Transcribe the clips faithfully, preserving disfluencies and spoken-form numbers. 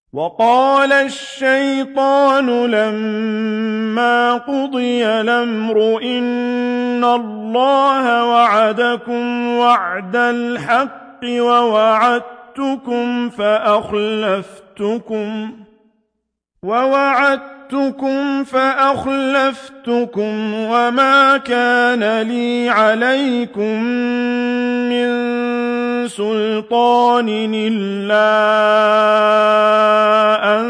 وقال الشيطان لما قضي الأمر إن الله وعدكم وعد الحق ووعدتكم فأخلفتكم ووعدتكم فأخلفتكم وما كان لي عليكم من سلطان إلا أن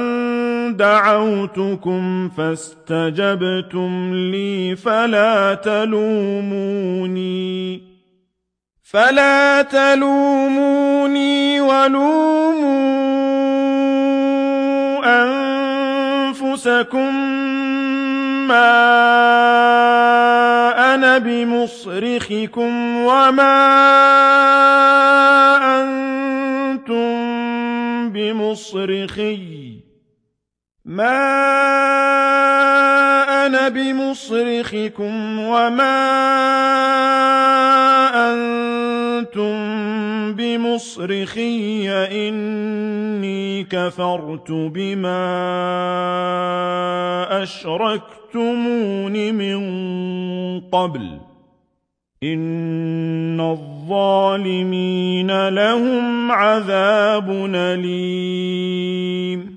دعوتكم فاستجبتم لي فلا تلوموني فلا تلوموني ولوموا أنفسكم ما أنا بمصرخكم وما أنتم بمصرخي ما أنا بمصرخكم وما أنتم بمصرخي إني كفرت بما أشركتمون من قبل إن الظالمين لهم عذاب أليم